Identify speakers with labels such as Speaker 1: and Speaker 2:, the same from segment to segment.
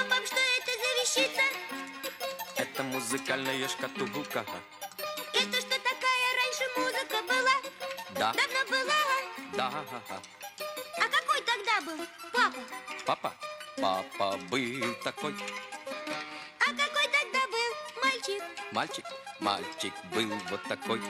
Speaker 1: Пап, что это за вещица?
Speaker 2: Это музыкальная шкатулка.
Speaker 1: Это что такая раньше музыка была?
Speaker 2: Да.
Speaker 1: Давно была?
Speaker 2: Да.
Speaker 1: А какой тогда был, папа?
Speaker 2: Папа? Папа был такой.
Speaker 1: А какой тогда был мальчик?
Speaker 2: Мальчик? Мальчик был вот такой.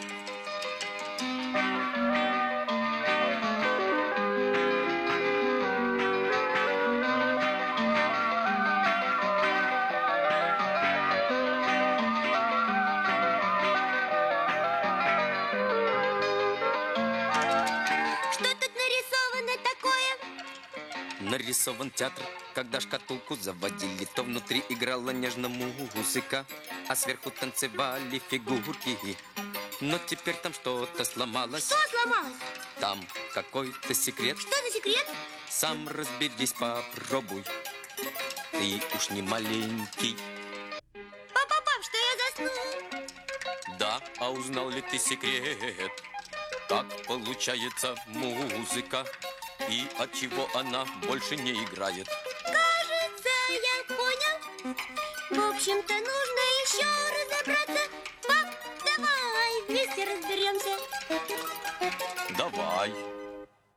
Speaker 1: Что тут нарисовано такое?
Speaker 2: Нарисован театр, когда шкатулку заводили, то внутри играла нежно музыка, а сверху танцевали фигурки. Но теперь там что-то сломалось.
Speaker 1: Что сломалось?
Speaker 2: Там какой-то секрет.
Speaker 1: Что за секрет?
Speaker 2: Сам разберись, попробуй. Ты уж не маленький.
Speaker 1: Пап, что я заснул?
Speaker 2: Да, а узнал ли ты секрет? Как получается музыка и от чего она больше не играет?
Speaker 1: Кажется, я понял. В общем-то, нужно еще разобраться. Пап, давай вместе разберемся.
Speaker 2: Давай.